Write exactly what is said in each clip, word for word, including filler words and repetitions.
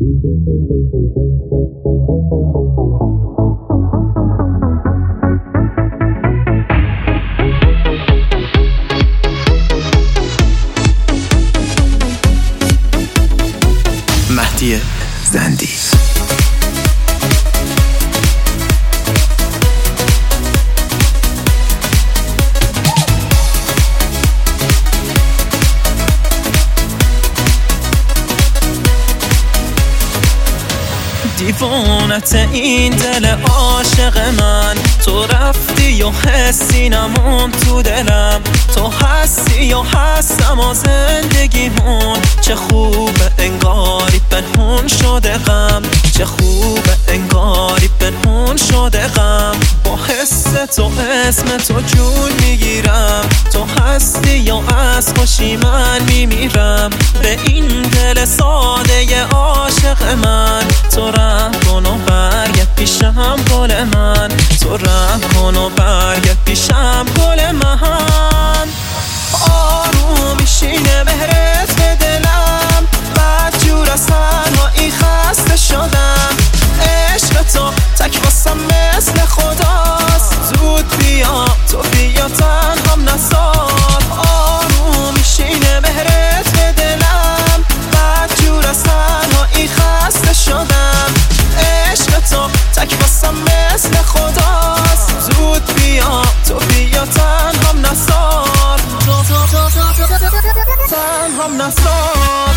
مهدی زندی دیوانت این دل عاشق من، تو رفتی و حسی نمون تو دلم، تو هستی و هستم و زندگیمون. چه خوبه انگاری پنهون شده غم، چه خوبه انگاری پنهون شده غم. با حس تو اسم تو جون میگیرم، تو هستی و از خوشی من میمیرم. به این دل ساده عاشق من، تو رحم کن و برگرد پیشم گل من، تو رحم کن و برگرد پیشم گل من. آروم میشینه مهرت به دلم، بعد جور از تنهایی خسته شدم. عشق تو تک واسم مثل خداست، زود بیا تو بیا تنهام نذار. آروم میشینه مهرت به دلم، بعد جور از تنهایی خسته شدم. عشق تو تک واسم مثل خداست، زود بیا تو بیا تنهام نذار، تنهام نذار.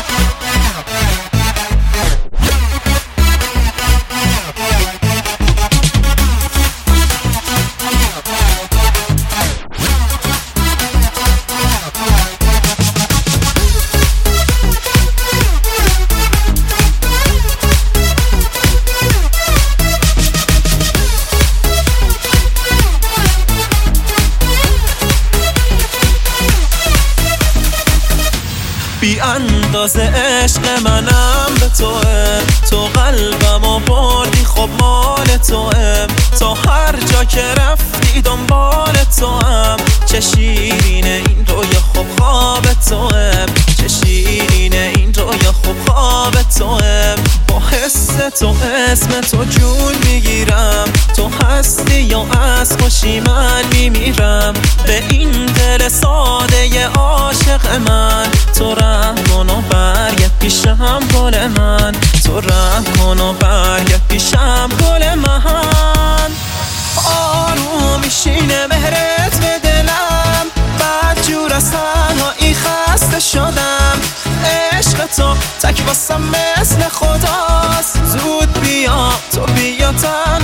بی اندازه عشق منم به توه، تو قلبم و بردی خب مال توه. تا هر جا که رفتی دنبال توام، چه شیرینه این رویا خب خواب توه، چه شیرینه این رویا خب خواب توه. با حس تو اسم تو جون میگیرم، تو هستی و از خوشی من میمیرم. به این دل ساده عاشق من، تو رحم کن و برگرد پیشم گل من، تو رحم کن و برگرد پیشم گل من. آروم میشینه مهرت به دلم، بعد جور از تنهایی خسته شدم. عشق تو تک واسم مثل خداست، زود بیا تو بیا تنهام